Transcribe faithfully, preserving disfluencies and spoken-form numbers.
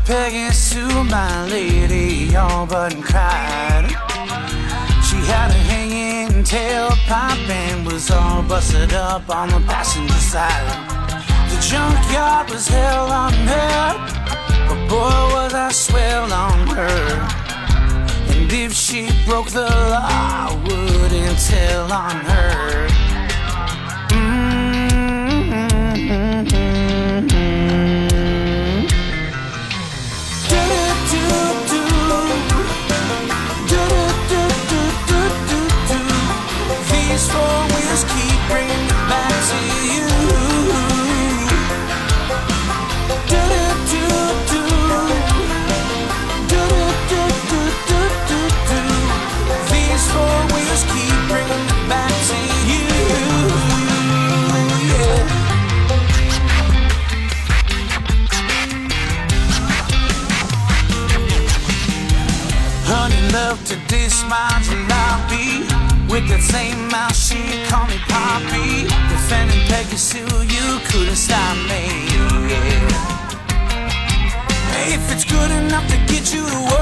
Peggy Sue, my lady, all but cried. She had a hanging tailpipe and was all busted up on the passenger side. The junkyard was hell on her, but boy was I swell on her. And if she broke the law, I wouldn't tell on her. These four wheels keep bringing me back to you. Do-do-do-do. Do-do-do-do-do-do-do. These four wheels keep bringing me back to you. Yeah. Honey loved to dish my jalopy. With that same mouth, she called me Poppy. Defending Peggy Sue, you couldn't stop me, yeah. If it's good enough to get you to